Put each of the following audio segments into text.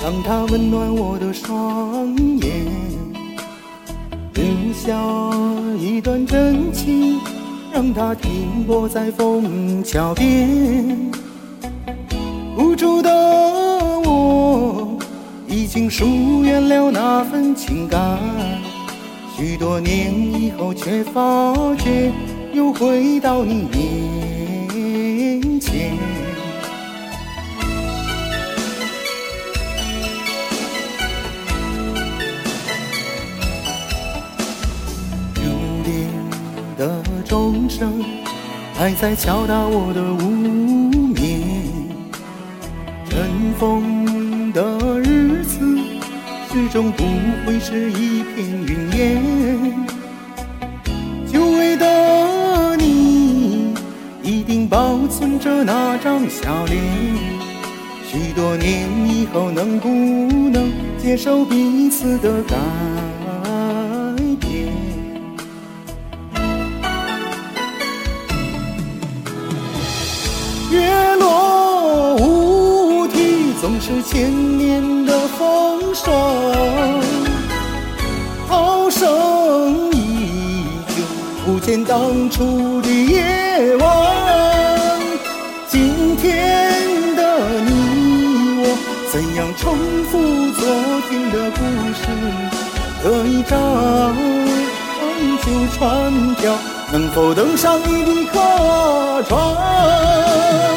让它温暖我的双眼，留下一段真情，让它停泊在枫桥边。无助的我已经疏远了那份情感，许多年以后却发觉又回到你面前。流连的钟声还在敲打我的无眠，尘封的日子始终不会是一片云烟。久违的你一定保存着那张笑脸，许多年以后能不能接受彼此的改变？月落乌啼，总是千年的风霜，涛声依旧，不见当初的夜晚。今天的你我，怎样重复昨天的故事？这一张旧船票，能否登上你的客船？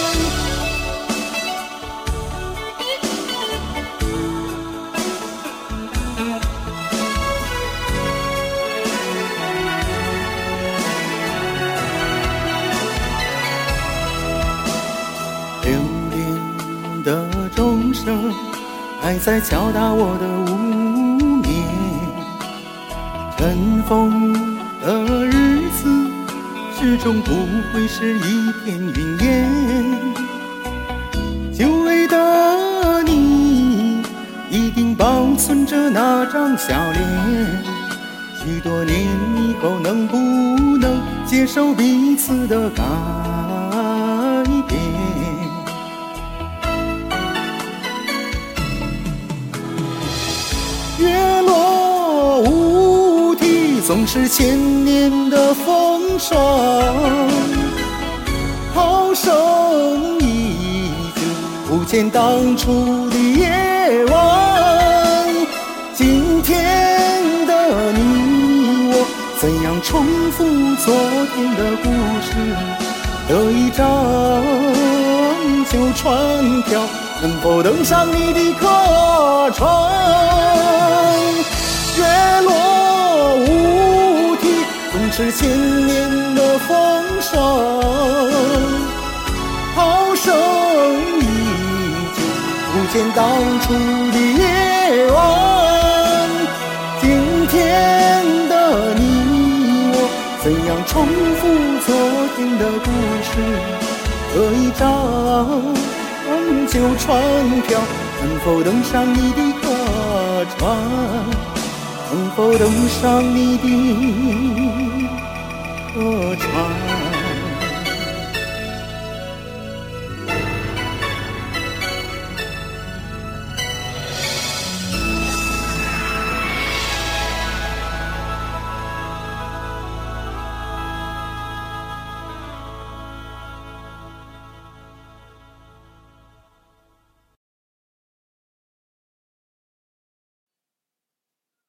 流连的钟声还在敲打我的无眠，尘封的日子始终不会是一片云烟。久违的你一定保存着那张笑脸，许多年以后能不能接受彼此的改变？月落乌啼，总是千年的风霜，涛声依旧，不见当初的夜晚。今天的你我，怎样重复昨天的故事？这一张旧船票，能否登上你的客船？月落乌啼，总是千年的风霜，涛声依旧，不见当初的夜晚。今天的你我，怎样重复昨天的故事？这一张旧船票，能否登上你的客船？能否登上你的客船？